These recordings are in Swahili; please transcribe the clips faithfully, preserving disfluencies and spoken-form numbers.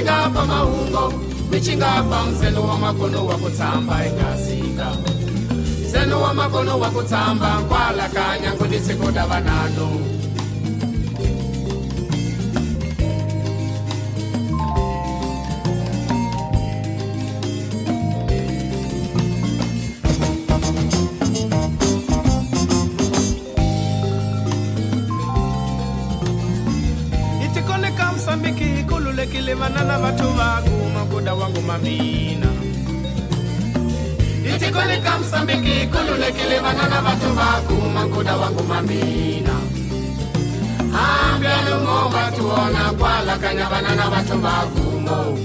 Michingapa mahungo, michingapa mzeno wa makono wa kutamba ingasika. Mzeno wa makono wa kutamba kwala kanya kudisi kudavanano. Msambiki kulule kilevana na watu wangu makuda wangu mamina. Itikone ka Msambiki kulule kilevana na watu wangu makuda wangu mamina. Ambia lumo watu ona kwala kanyabana na watu wangu mo.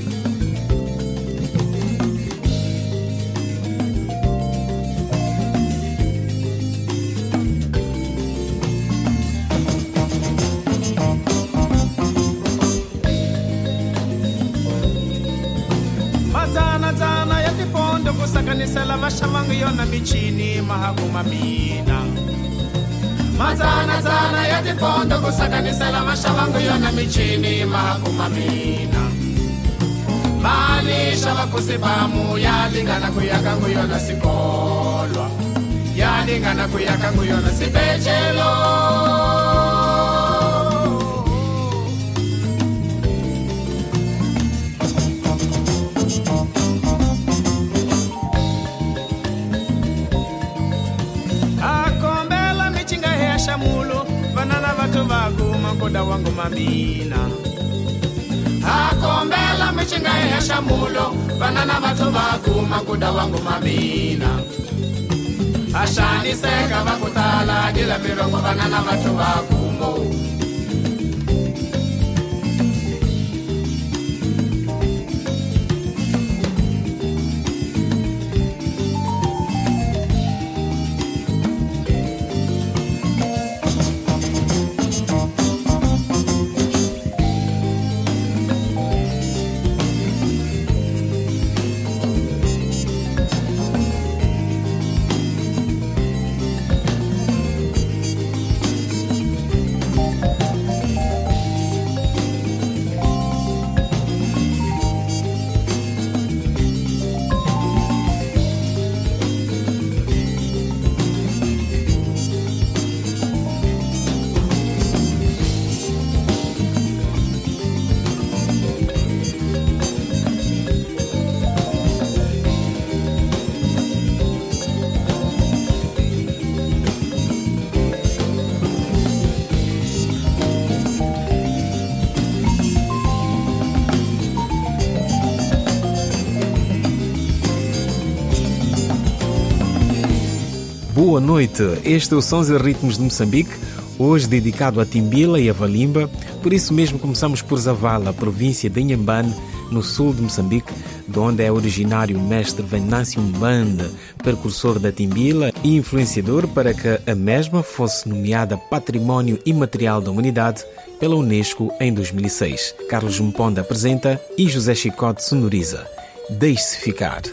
Kusakanisa la mashamangu yona michini mahaku mamina. Mazana zana ya tipondo kusakanisa la mashamangu yona michini mahaku mamina. Manisha wakusibamu ya lingana kuyakangu yona sikolwa. Ya lingana kuyakangu yona sipechelo. Shamulo banana watu wangu makoda wangu mamina. Akombela michinga ya shamulo banana watu wangu makoda wangu mamina. Ashani seka wakutala gila mirongo banana watu wangu mo. Boa noite, este é o Sons e Ritmos de Moçambique, hoje dedicado a Timbila e a Valimba. Por isso mesmo começamos por Zavala, província de Inhambane, no sul de Moçambique, de onde é originário o mestre Venâncio Mbanda, precursor da Timbila e influenciador para que a mesma fosse nomeada Património Imaterial da Humanidade pela Unesco em dois mil e seis. Carlos Mponda apresenta e José Chicote sonoriza. Deixe-se ficar.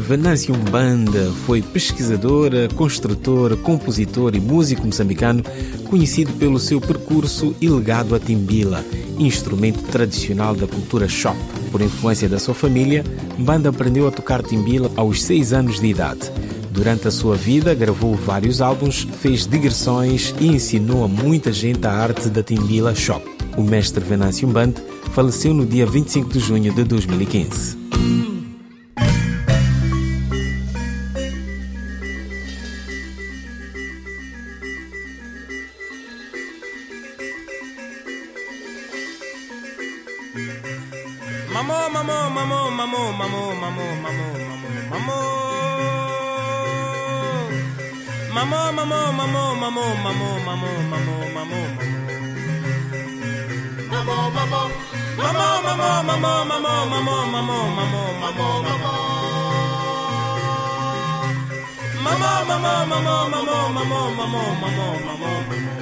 Venâncio Mbanda foi pesquisador, construtor, compositor e músico moçambicano, conhecido pelo seu percurso e legado a timbila, instrumento tradicional da cultura Xop. Por influência da sua família, Mbanda aprendeu a tocar timbila aos seis anos de idade. Durante a sua vida, gravou vários álbuns, fez digressões e ensinou a muita gente a arte da timbila Xop. O mestre Venâncio Mbanda faleceu no dia vinte e cinco de junho de dois mil e quinze. Mamo, mamo, mamo, mamo, mamo, mamo, mamo, mamo, mamo, mamo, mamo, mamo, mamo, mamo, mamo, mamo, mamo, mamo, Mamo, mamo, mamo, mamo, mamo, mamo, mamo, mamo, mamo, mamo, mamo, mamo. mamo, mamo, mamo, mamo, mamo, mamo, mamo, mamo.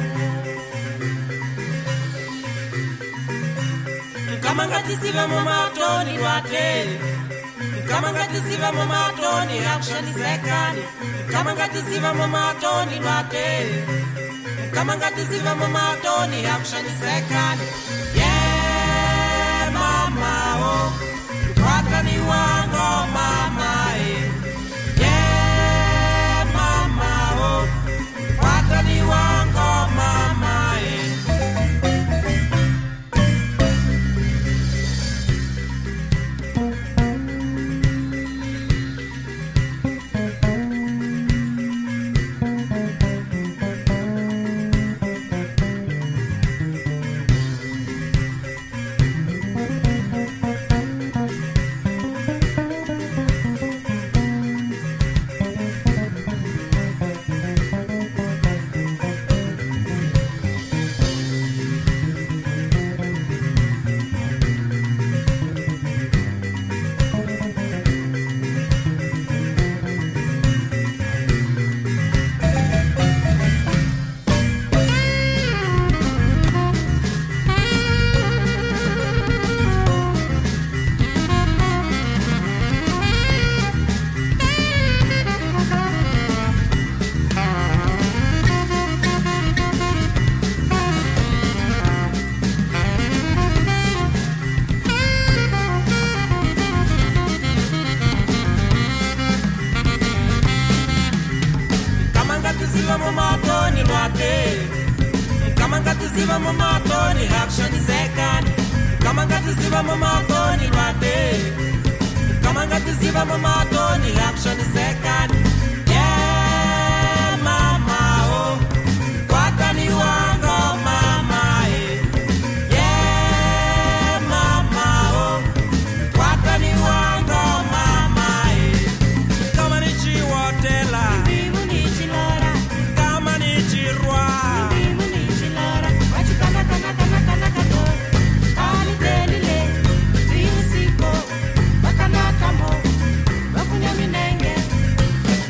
Kama ngatisiva mumatoni watele, kama ngatisiva mumatoni action sekani, kama ngatisiva mumatoni watele, kama ngatisiva mumatoni action sekani. Yeah mama oh, watani wango mama eh. Yeah mama oh, watani wango mama eh. Kamangatiziva mumatoni action sekani, kamangatiziva mumatoni wate, kamangatiziva mumatoni action sekani. Yeah mama oh, watani wango mama eh. Yeah mama oh, watani wango mama eh. Kama nichi watela, Bimu nichi lora, kama nichi rwa. bimu nichi lora, wachikana kana kana kana kato, ali delile, bimu siko, wakana kamo, wakunya minenge,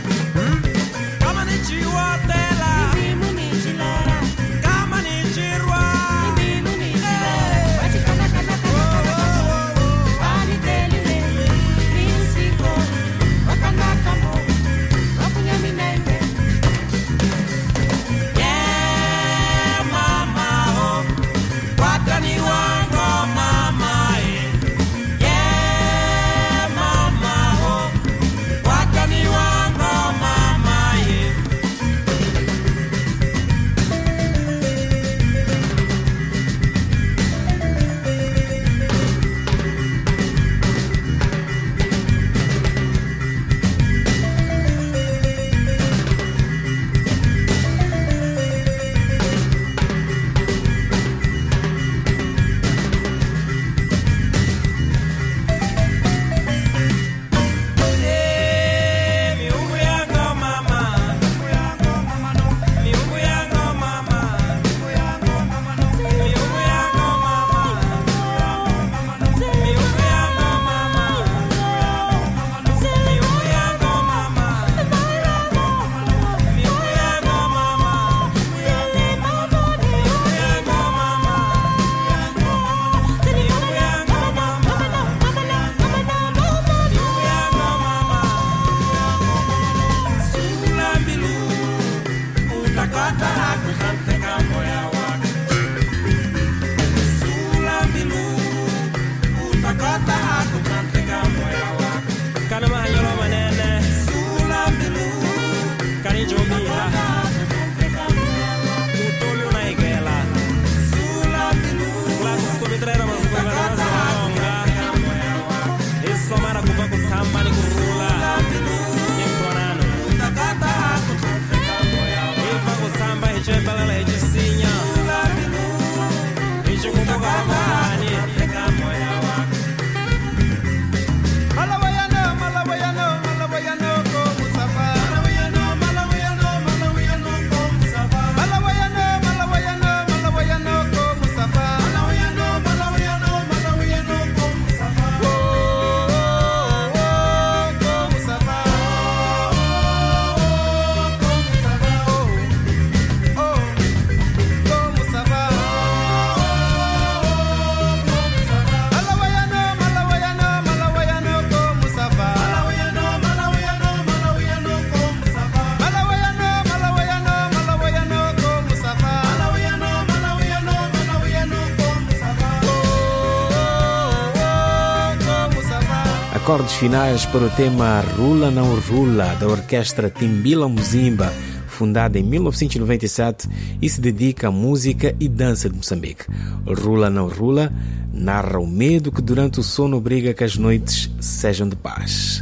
acordes finais para o tema Rula Não Rula, da orquestra Timbila Muzimba, fundada em mil novecentos e noventa e sete e se dedica à música e dança de Moçambique. Rula Não Rula narra o medo que durante o sono obriga que as noites sejam de paz.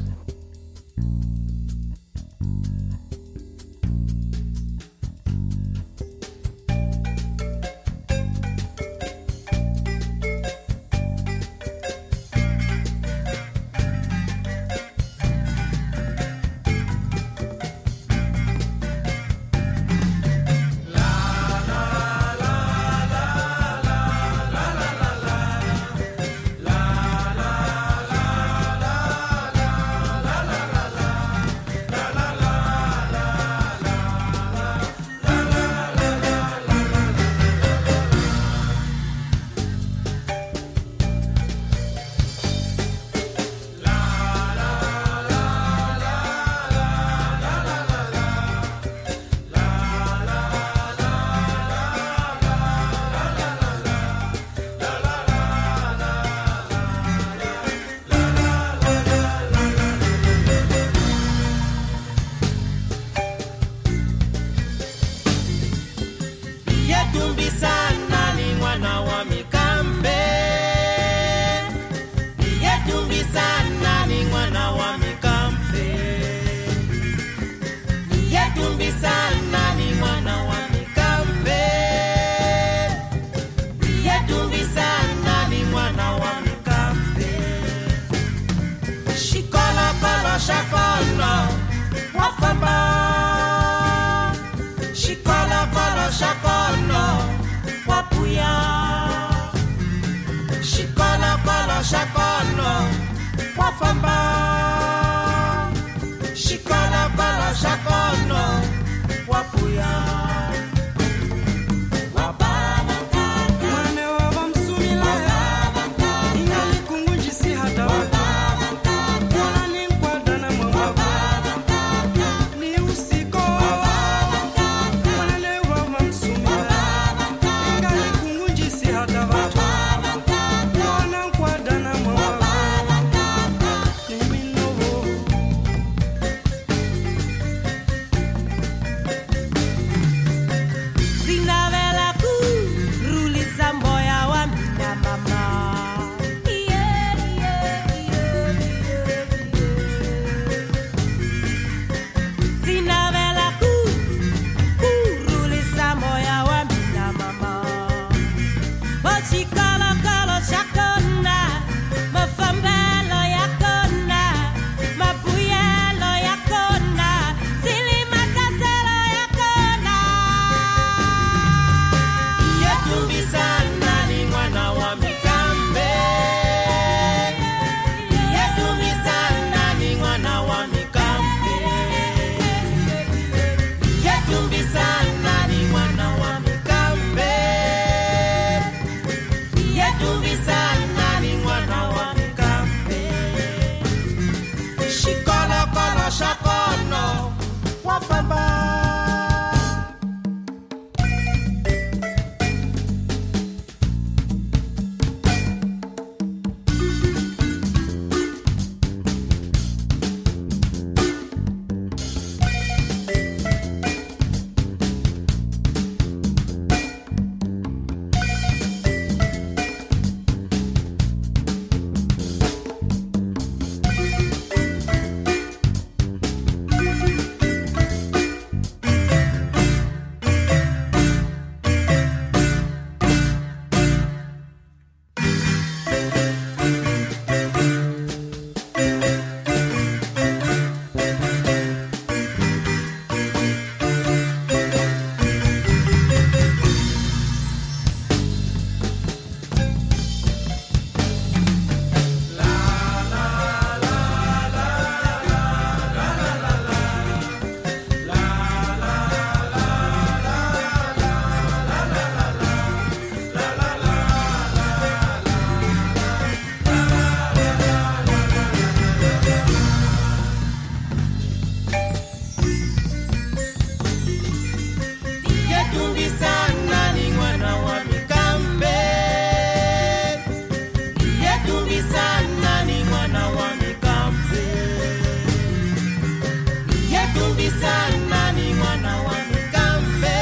Yetumbisana ni mwana wa Mikambe.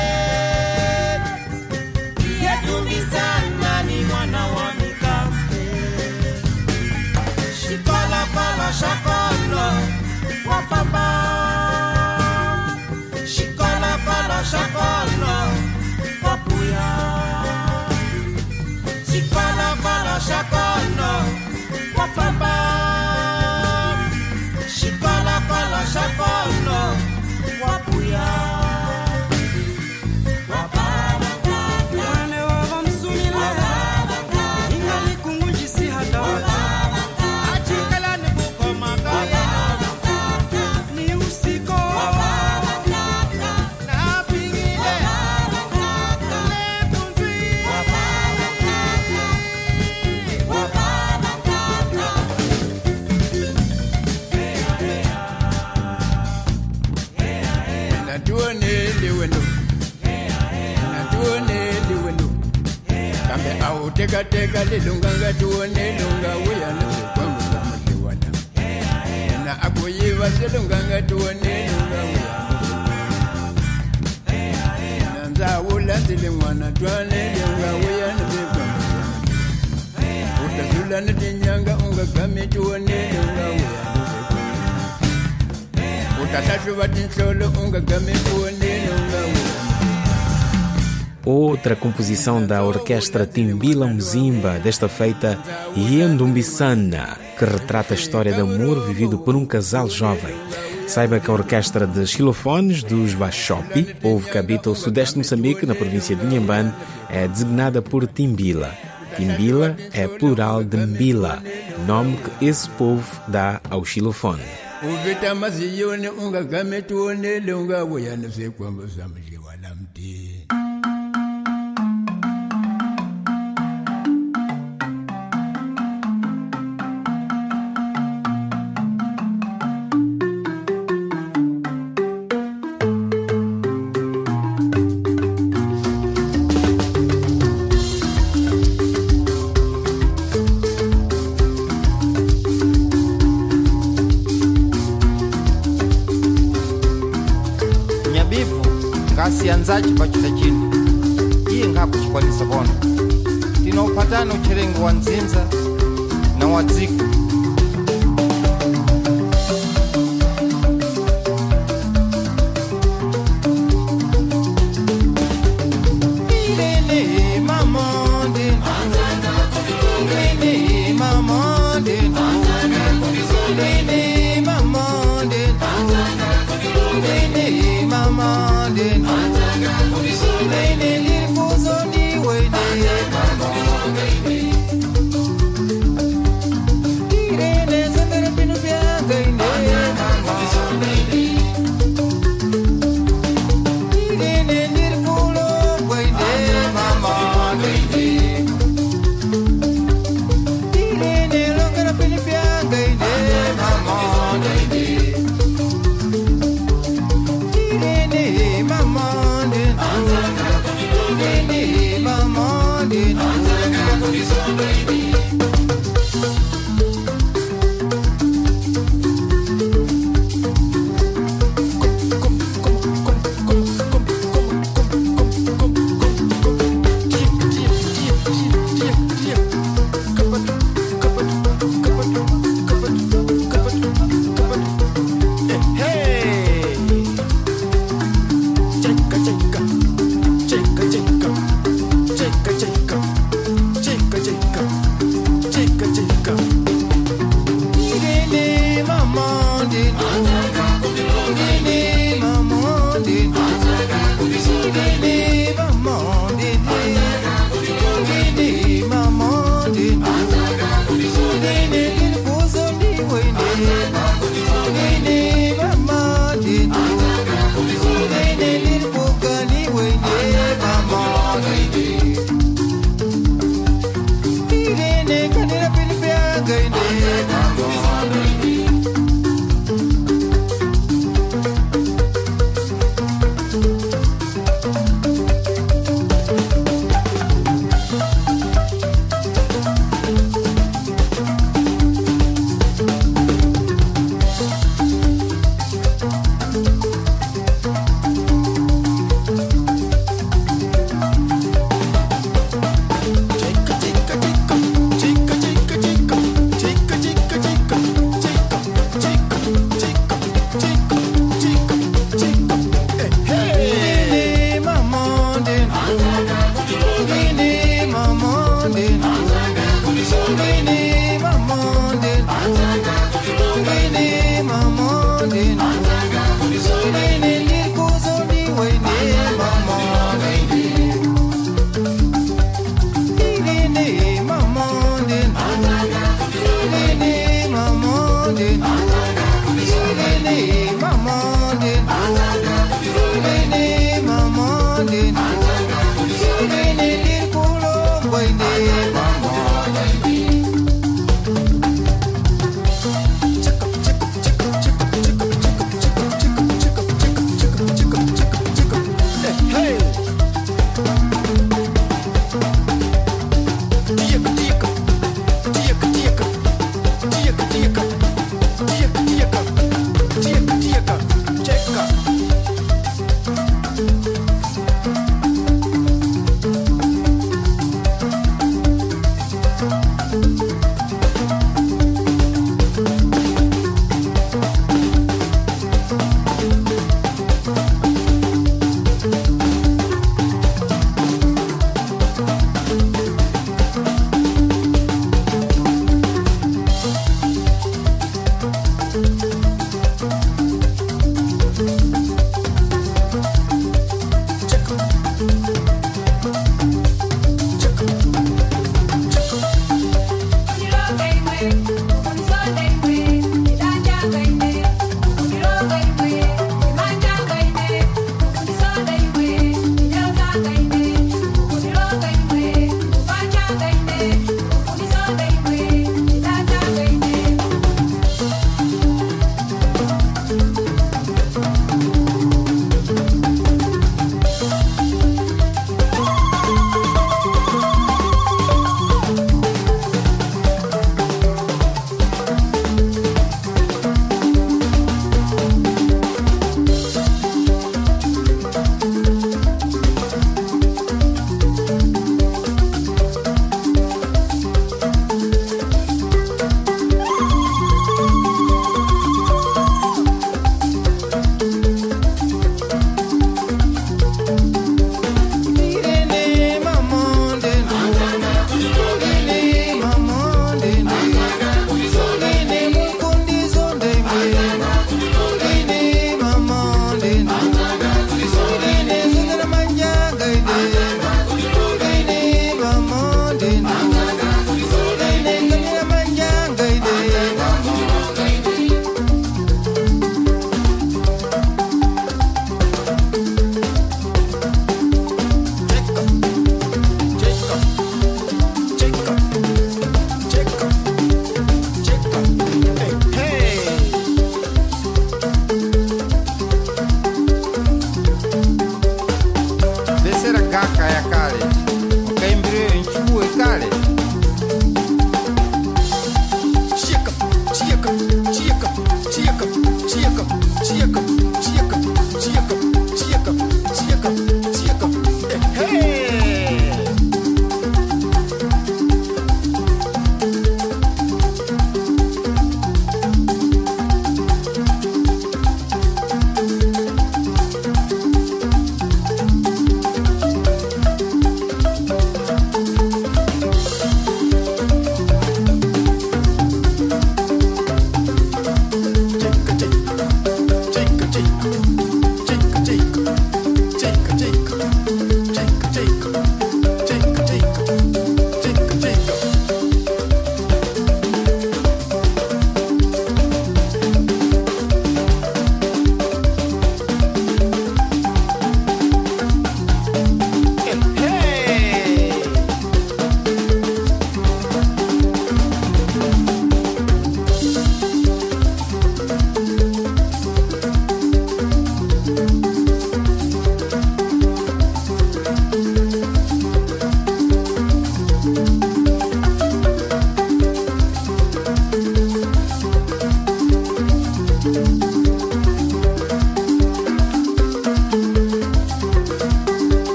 Yetumbisana ni mwana wa Mikambe. Shikola kola shakolo wafamba. Shikola kola shakolo wapuya. Shikola kola shakolo wafamba. Shikola kola shakolo wapuya. Wale wa msumila ingali kungunjisi hata achikala ni buko makaya ni usiko na pingile le kundwi na tuone liwendo na tuone liwendo kambe au teka teka lilunganga tuone lunga uya na kwangu za mliwana na akuyiva silunganga tuone lunga uya na nza ula zilimwana tuone lunga uya na kwangu utasula na tinyanga unga kame tuone lunga uya utasashuva tinsolo unga kame tuone lunga uya. Outra composição da Orquestra Timbila Muzimba, desta feita Yendumbisana, que retrata a história de amor vivido por um casal jovem. Saiba que a Orquestra de Xilofones dos Baxopi, povo que habita o sudeste de Moçambique, na província de Inhambane, é designada por Timbila. Timbila é plural de Mbila, nome que esse povo dá ao xilofone. Uvita maziyone unga kame tuone lunga uya na kwangu za mliwana mti. Sianzaji pachita chini iye ngapo chikwalisa bono tino upatano chirengo wa nzinza na wadziko Irene mamonde Irene mamonde Irene mamonde Irene mamonde Irene lifuzo ni wene Irene zembere pinu bianga ine Irene lifulo wene mama Irene longera pinu bianga ine mama Irene mama Irene mama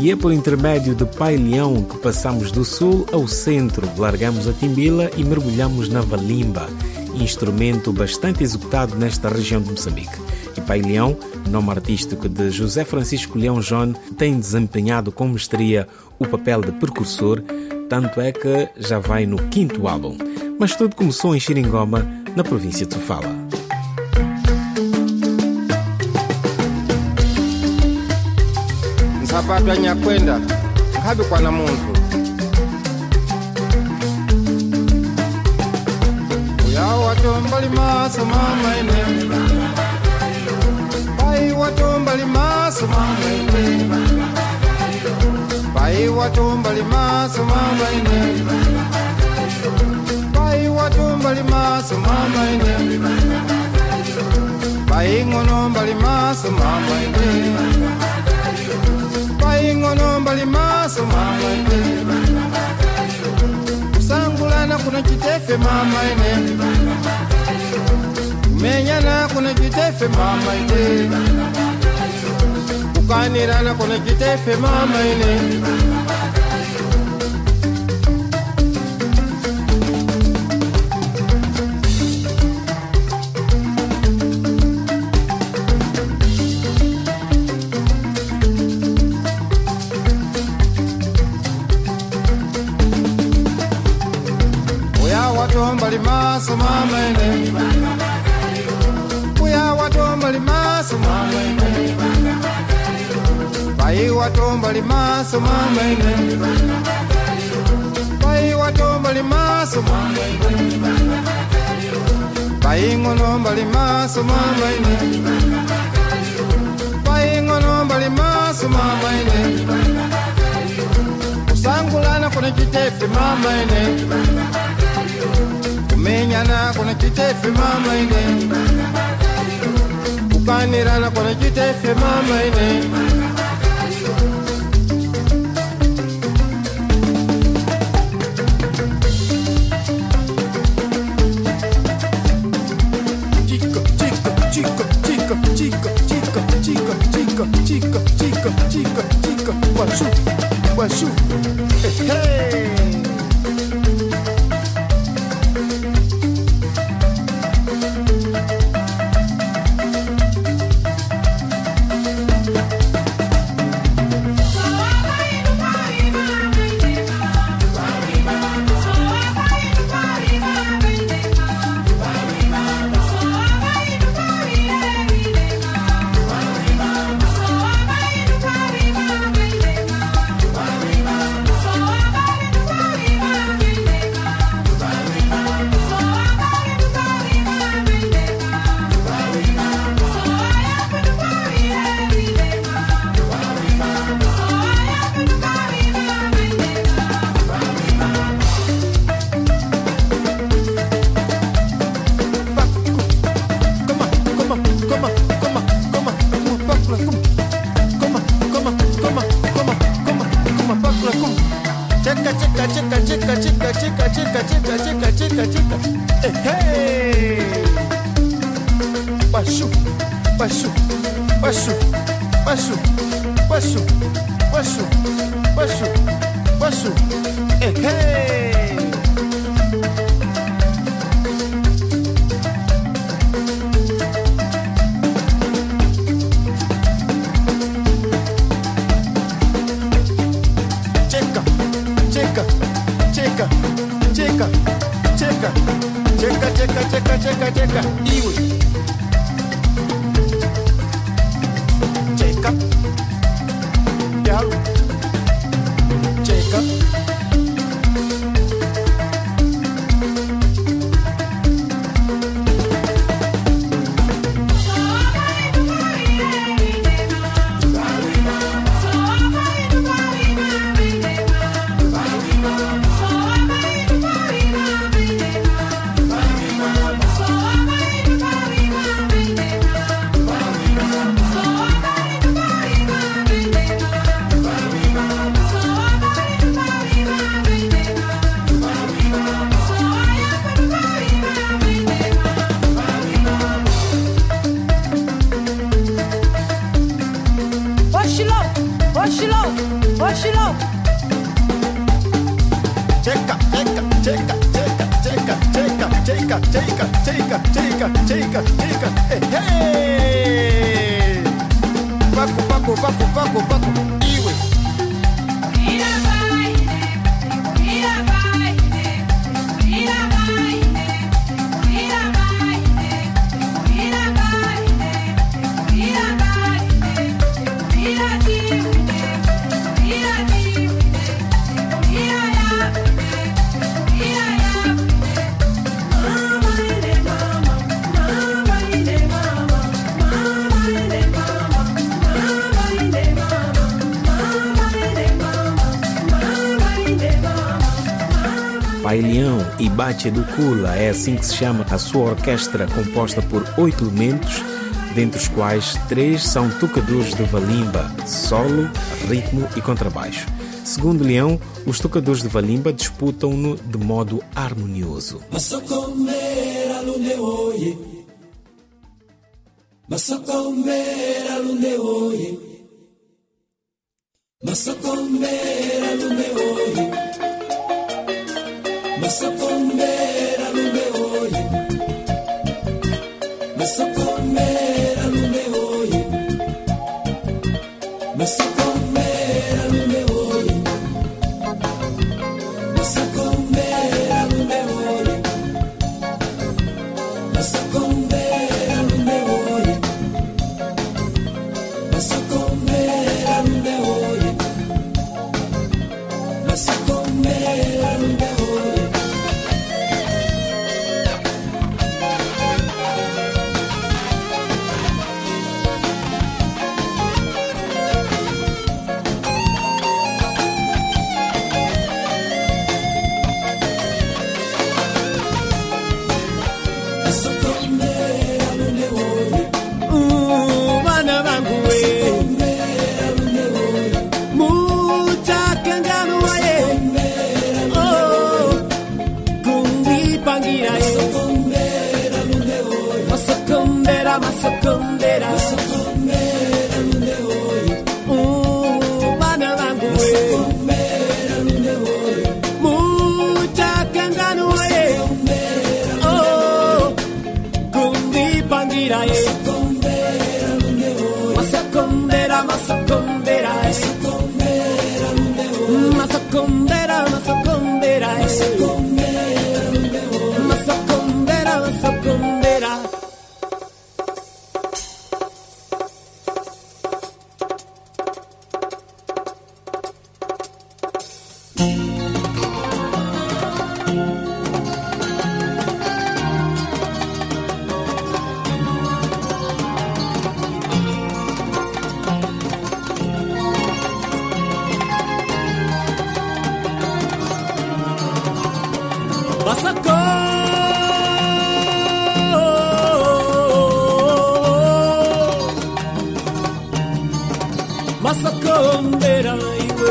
E é por intermédio de Pai Leão que passamos do sul ao centro, largamos a timbila e mergulhamos na valimba, instrumento bastante executado nesta região de Moçambique. E Pai Leão, nome artístico de José Francisco Leão John, tem desempenhado com mestria o papel de precursor, tanto é que já vai no quinto álbum. Mas tudo começou em Xiringoma, na província de Sofala. Sapato ya nyakwenda kabi kwa na muntu uya watombali maso mama ene pai watombali maso mama ene pai watombali maso mama ene pai watombali maso mama ene pai ngonombali maso mama ene pai ngonombali maso mama ene kusangulana kuna chitefe mama ene kumenyana kuna chitefe mama ene kukanirana kuna chitefe mama ene watombali maso mama ene uya watombali maso mama ene pai watombali maso mama ene pai watombali maso mama ene pai ngonombali maso mama ene pai ngonombali maso mama ene kusangulana kuna chitefe mama ene kumenyana kuna chitefe mama ine kukanirana kuna chitefe mama ine chico chico chico chico chico chico chico chico chico chico chico chico washu washu hey Bashu, bashu, bashu, bashu, bashu, bashu, bashu, bashu, hey, hey. Checa, checa, checa, checa, checa, checa, checa, checa, checa, checa, iwe. Yalo, checa. Washilo. Checa, checa, checa, checa, checa, checa, checa, checa, checa, checa, checa, checa. Hey, hey. Paco, Paco, Paco, Paco, Paco. Iwe. Mira baile, mira baile, mira baile, mira baile, mira baile, mira baile, mira divide, mira divide, mira ya, mira ya. Mama baile mama, mama baile mama, mama baile mama, mama baile mama, mama baile mama, mama baile mama. Pailhão e Bache do Kula é assim que se chama a sua orquestra, composta por oito elementos, dentre os quais três são tocadores de valimba, solo, ritmo e contrabaixo. Segundo Leão, os tocadores de valimba disputam-no de modo harmonioso. Masokomera lunde oye. Masokomera lunde oye. Masokomera lunde oye. Masokomera lunde oye. Masokomera lunde oye. Masokomera lunde oye. Masokomera lunde oye. Masokomera lunde oye. Masokomera lunde oye. Masokomera lunde oye. Masokombera, masokombera, masokombera lunde oye. Oh, bana bangu we. Masokombera lunde oye. Mucha kangano we. Oh, kundi pangira ye. Masokombera lunde oye. Masokombera, masokombera, masokombera lunde oye. Masokombera, masokombera, masokombera lunde oye. Masokombera, masokombera. Masako, masakombera iwe,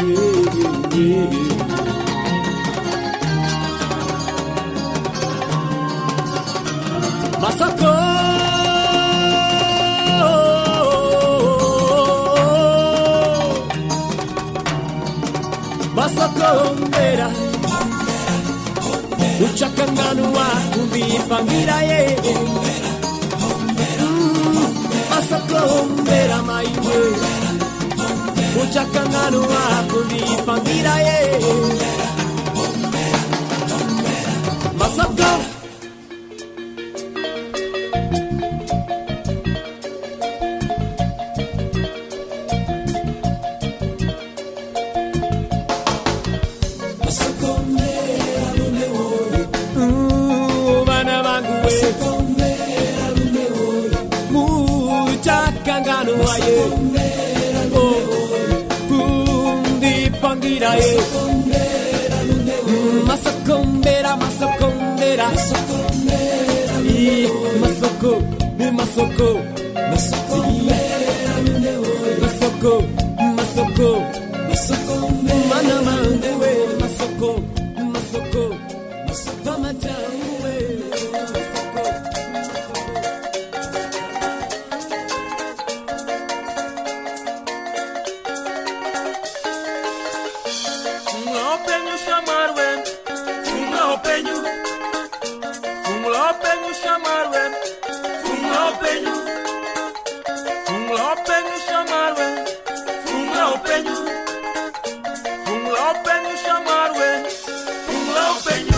masako, masakombera. Uchakanganu wa kumbipangira ye. Mm, masakombera maiwe. Uchakanganu wa kumbipangira ye. Masako. Masokombera, masokombera, masoko, masoko, masoko, masoko, masoko, mana mangue, masoko, masoko, masoko, majangue, masoko. penyu Fumula penyu shamarwe Fumula penyu Fumula penyu shamarwe Fumula penyu Fumula penyu shamarwe Fumula penyu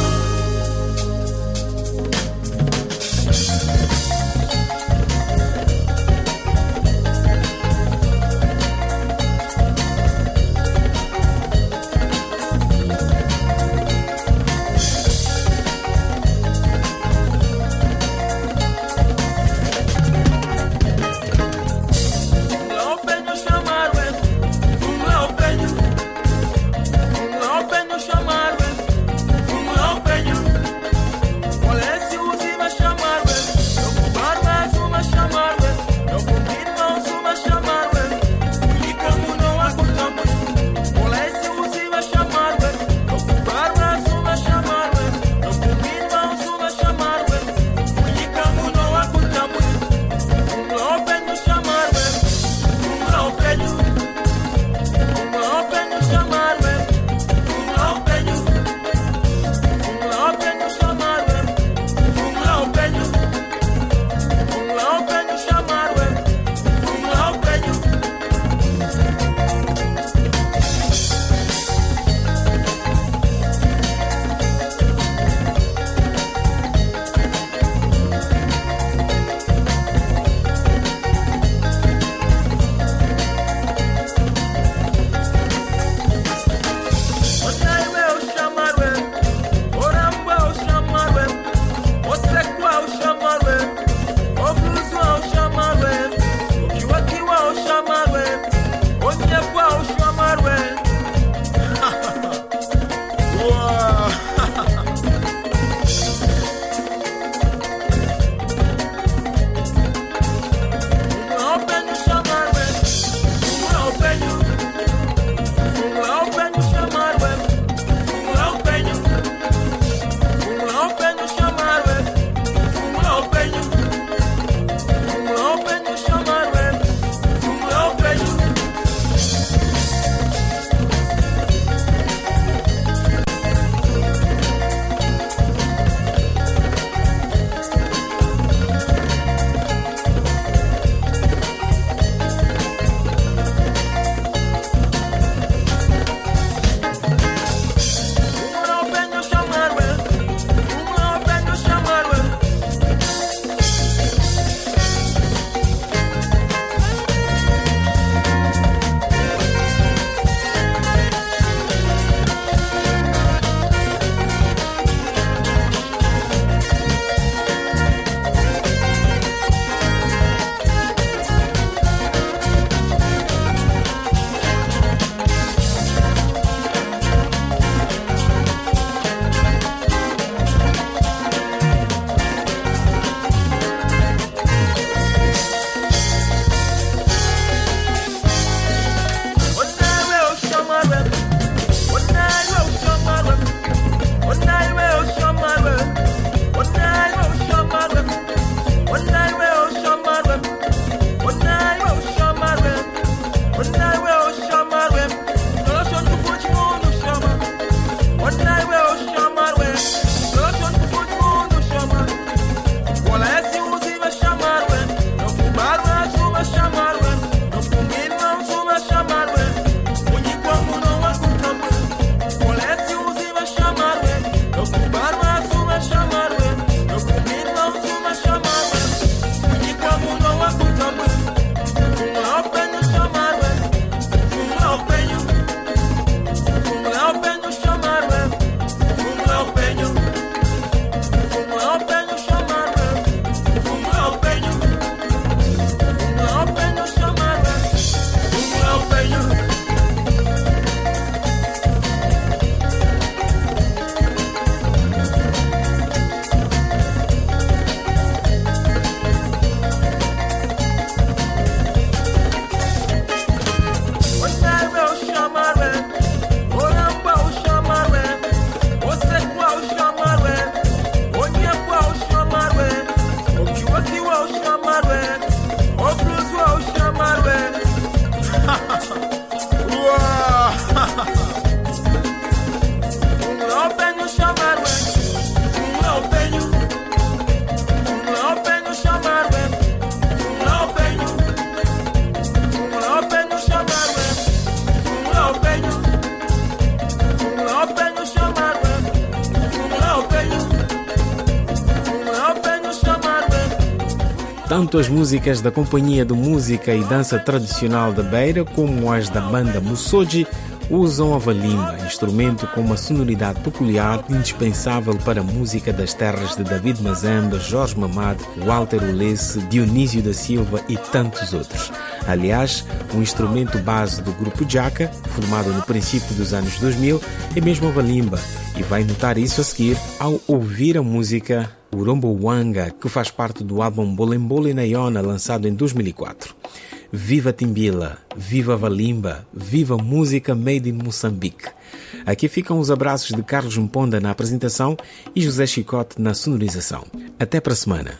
Tanto as músicas da Companhia de Música e Dança Tradicional da Beira como as da banda Mussoji usam a valimba, instrumento com uma sonoridade peculiar indispensável para a música das terras de David Mazembe, Jorge Mamad, Walter Ulesse, Dionísio da Silva e tantos outros. Aliás, o instrumento base do grupo Jaca, formado no princípio dos anos dois mil, é mesmo a valimba, e vai notar isso a seguir ao ouvir a música Urombo Wanga, que faz parte do álbum Bolembole na Iona, lançado em dois mil e quatro. Viva Timbila, viva Valimba, viva música made in Moçambique. Aqui ficam os abraços de Carlos Mponda na apresentação e José Chicote na sonorização. Até para a semana.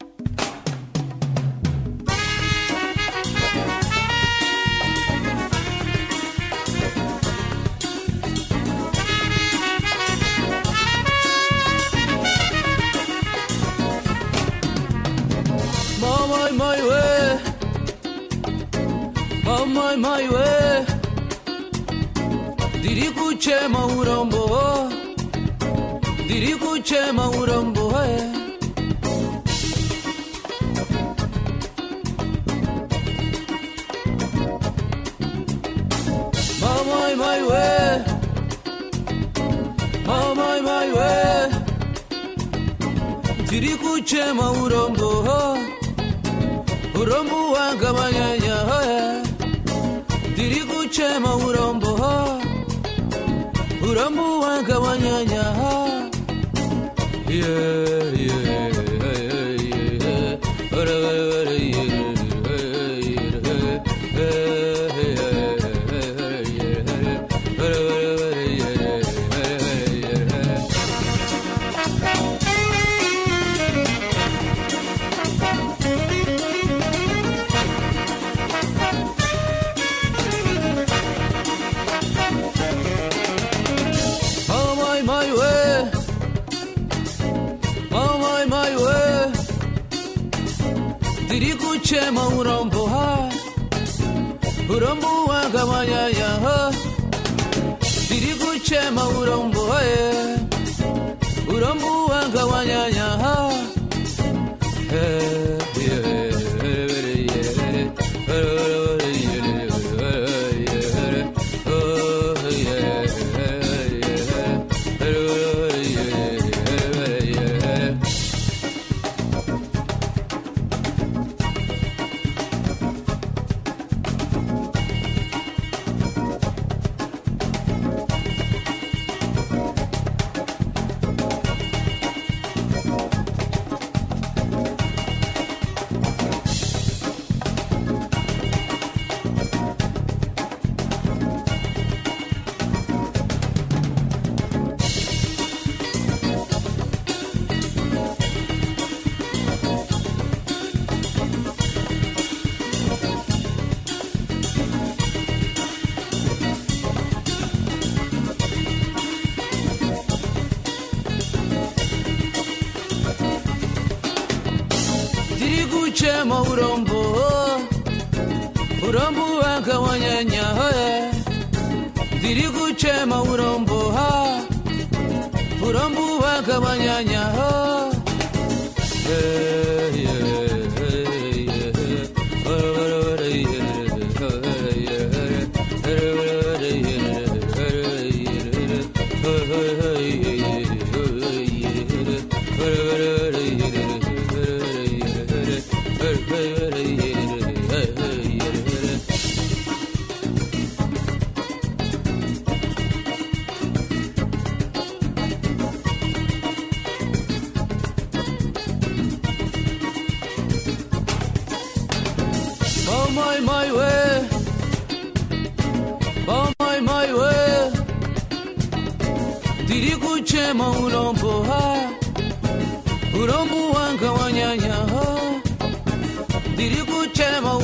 Mai mai we Diriku chema urombo Diriku chema urombo Mai mai we Mai mai we Diriku chema urombo Urombo wanga manyanya Diriku chema urombo Urombo wanga wanyanya Yeah, yeah, yeah, yeah Ora, ora, yeah, Diriku chema urombo ha Urombo wanga manyanya ha Diriku chema urombo ha Urombo wanga manyanya ha Yeah, yeah, chema urombo Urombo wanga wanyanya Diriku chema urombo ha Urombo wanga wanyanya Yeah, yeah, my my way, oh my my way. Diriku chema urombo ha, urombo wanga wanyanya ha. Diriku chema